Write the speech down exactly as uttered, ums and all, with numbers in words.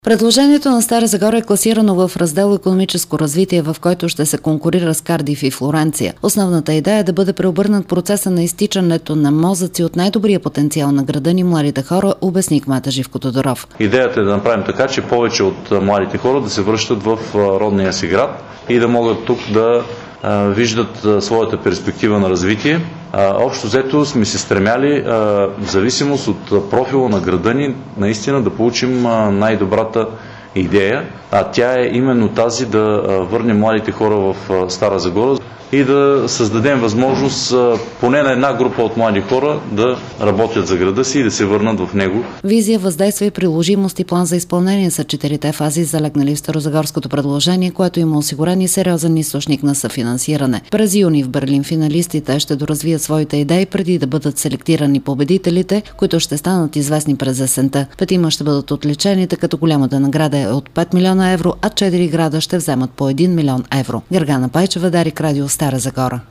Предложението на Стара Загора е класирано в раздел „Икономическо развитие“, в който ще се конкурира с Кардиф и Флоренция. Основната идея е да бъде преобърнат процеса на изтичането на мозъци от най-добрия потенциал на града ни младите хора, обясни кмета Живко Тодоров. Идеята е да направим така, че повече от младите хора да се връщат в родния си град и да могат тук да виждат своята перспектива на развитие. Общо взето сме се стремяли, в зависимост от профила на града ни, наистина да получим най-добрата идея, а тя е именно тази да върнем младите хора в Стара Загора и да създадем възможност поне на една група от млади хора да работят за града си и да се върнат в него. Визия, въздействие, приложимост и план за изпълнение са четирите фази, залегнали в старозагорското предложение, което има осигурен и сериозен източник на съфинансиране. През юни в Берлин финалистите ще доразвият своите идеи преди да бъдат селектирани победителите, които ще станат известни през есента. Петима ще бъдат отличените, като голямата награда е от пет милиона евро, а четири града ще вземат по един милион евро. Гергана Пайчева, Дарик Радио, Стара Загора.